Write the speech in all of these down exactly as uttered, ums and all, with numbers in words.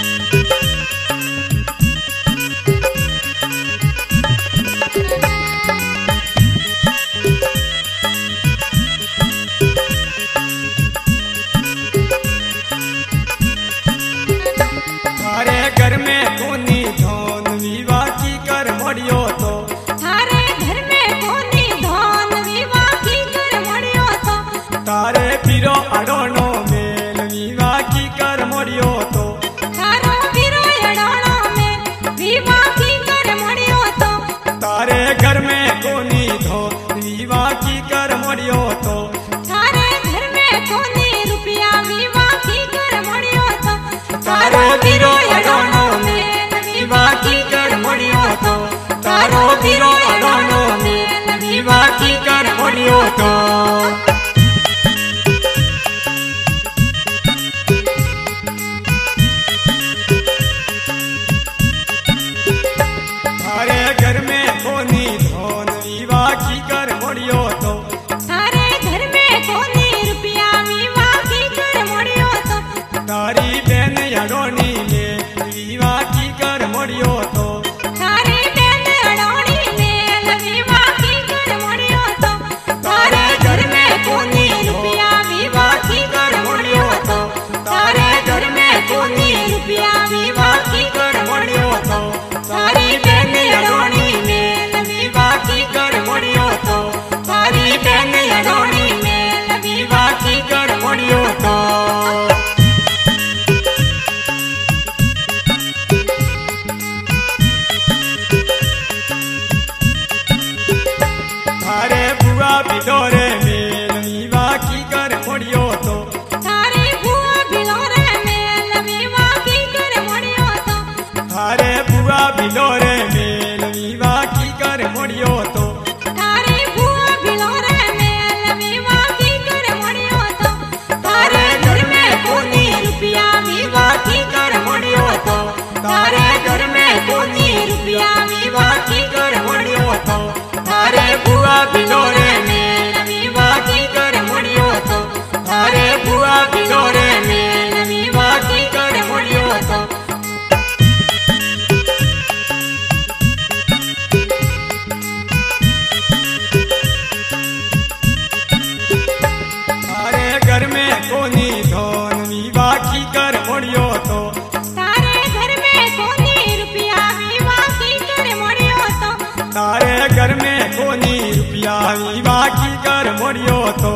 तारे पीरो अडोनो मेल विवा की कर मोड़ियो तो तारो पीरो अडोनो में विवा की कर मोड़ियो तो तारे घर में कोनी धो विवा की कर मोड़ियो तो तारे घर में कोनी रुपया विवा की कर मोड़ियो तो तारो पीरो अडोनो मेल विवा की कर मोड़ियो तो तारो पीरो अडोनो मेल विवा की कर मोड़ियो तो तारी बेन अडोनी में विवा की कर मोड़ियो तो तारी बेन अडोनी में विवा की कर मोड़ियो तो तारे घर में कोनी रुपया विवा की कर मोड़ियो तो तारे घर में कोनी रुपया विवा की कर मोड़ियो तो तारी बेन अडोनी में विवा की कर मोड़ियो तो तारी बेन अडोनी में विवा की कर मोड़ियो तो बिलोरे मेल विवा की कर मोड़ियो तो थारे बुआ बिलोरे मेल विवा की कर मोड़ियो तो थारे बुआ बिलोरे मेल विवा की कर मोड़ियो तो थारे बुआ बिलोरे मेल विवा की कर मोड़ियो तो तारे घर में कोनी रुपया विवा की कर मोड़ियो तो तारे घर में कोनी रुपया विवा की कर मोड़ियो तो थारे बुआ बिलोरे तारे बुआ बिलोरे में विवा की कर मोड़ियो तो तारे घर में कोनी धोन विवा की कर मोड़ियो तो तारे घर में कोनी रुपया विवा की कर मोड़ियो तो तारे घर में कोनी रुपया विवा की कर मोड़ियो तो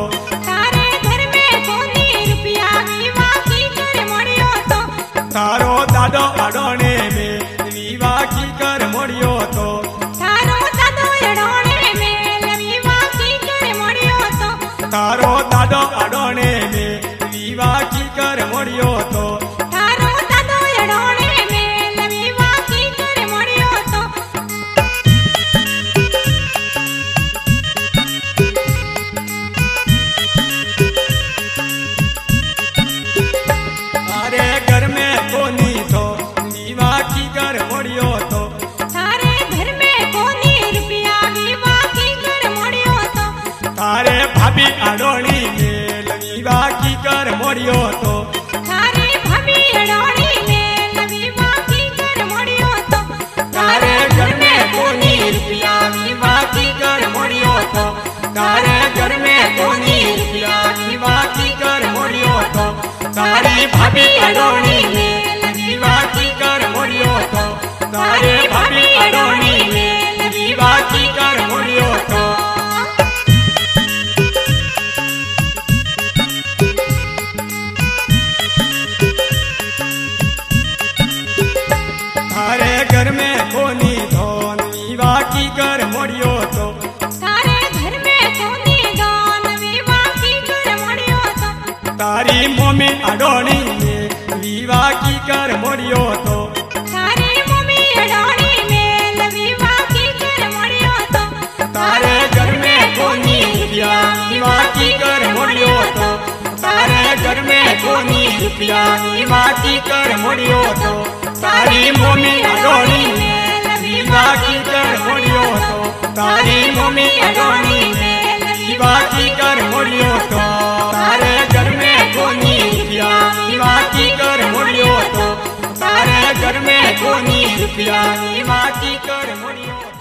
तारो दादो अडोने में विवा की कर मोड़ियो तो तारो दादो अडोने में विवा की कर मोड़ियो तो तारो दादो अडोने में विवा की कर मोड़ियो तो तारो दादो अडोने में विवा की कर मोड़ियो तो तारे घर में कोनी तो विवा की कर मोड़ियो तो तारे घर में कोनी रुपया विवा की कर मोड़ियो तो तारे भाभी अडोनी मेल विवा की कर मोड़ियो तो तारे भाभी अडोनी मेल विवा की कर मोड़ियो तो तारे घर में कोनी रुपया विवा की कर मोड़ियो तो तारे घर में कोनी रुपया विवा की कर मोड़ियो तो तारी भाभी अडोनी में विवा की कर मोड़ियो तो तारे भाभी अडोनी में विवा की कर मोड़ियो तो तारे घर में कोनी धोन विवा की कर मोड़ियो तो तारे घर में कोनी धोन विवा की कर मोड़ियो तो तारी मम्मी अडोनी में विवा की कर मोड़ियो तो तारी मम्मी अडोनी में विवा की कर मोड़ियो तो तारे घर में कोनी रुपया विवा की कर मोड़ियो तो तारे घर में कोनी रुपया विवा की कर मोड़ियो तो तारी मम्मी अडोनी में विवा की कर मोड़ियो तो तारी मम्मी अडोनी में विवा की कर मोड़ियो तो तारे घर में कोनी रुपया विवा की कर मोड़ियो तो રૂપિયા એમાં કી કર મળ્યો